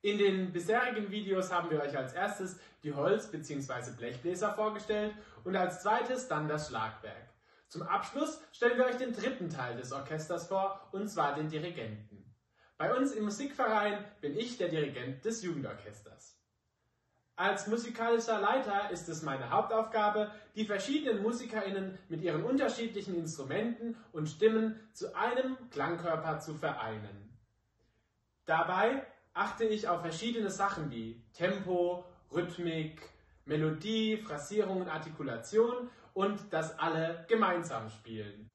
In den bisherigen Videos haben wir euch als erstes die Holz- bzw. Blechbläser vorgestellt und als zweites dann das Schlagwerk. Zum Abschluss stellen wir euch den dritten Teil des Orchesters vor, und zwar den Dirigenten. Bei uns im Musikverein bin ich der Dirigent des Jugendorchesters. Als musikalischer Leiter ist es meine Hauptaufgabe, die verschiedenen MusikerInnen mit ihren unterschiedlichen Instrumenten und Stimmen zu einem Klangkörper zu vereinen. Dabei achte ich auf verschiedene Sachen wie Tempo, Rhythmik, Melodie, Phrasierung und Artikulation und dass alle gemeinsam spielen.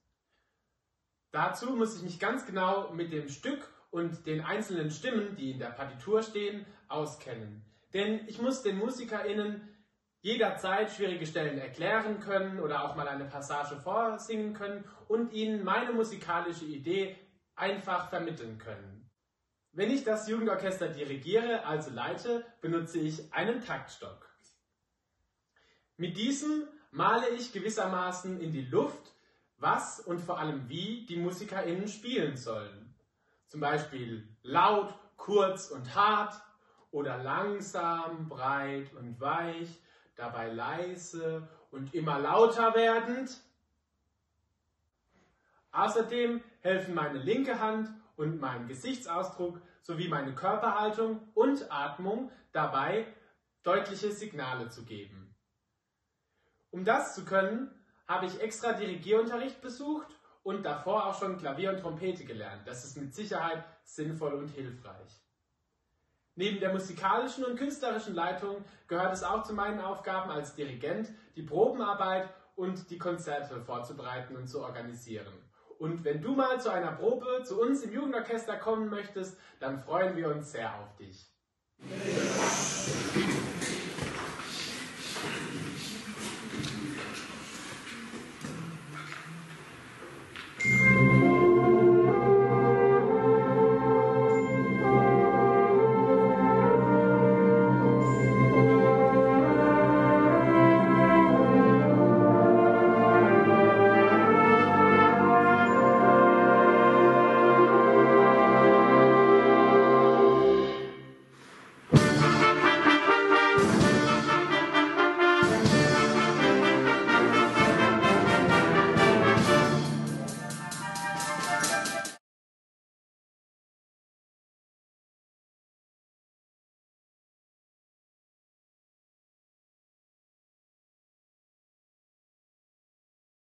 Dazu muss ich mich ganz genau mit dem Stück und den einzelnen Stimmen, die in der Partitur stehen, auskennen. Denn ich muss den MusikerInnen jederzeit schwierige Stellen erklären können oder auch mal eine Passage vorsingen können und ihnen meine musikalische Idee einfach vermitteln können. Wenn ich das Jugendorchester dirigiere, also leite, benutze ich einen Taktstock. Mit diesem male ich gewissermaßen in die Luft, was und vor allem wie die MusikerInnen spielen sollen. Zum Beispiel laut, kurz und hart oder langsam, breit und weich, dabei leise und immer lauter werdend. Außerdem helfen meine linke Hand und mein Gesichtsausdruck sowie meine Körperhaltung und Atmung dabei, deutliche Signale zu geben. Um das zu können, habe ich extra Dirigierunterricht besucht und davor auch schon Klavier und Trompete gelernt. Das ist mit Sicherheit sinnvoll und hilfreich. Neben der musikalischen und künstlerischen Leitung gehört es auch zu meinen Aufgaben als Dirigent, die Probenarbeit und die Konzerte vorzubereiten und zu organisieren. Und wenn du mal zu einer Probe zu uns im Jugendorchester kommen möchtest, dann freuen wir uns sehr auf dich.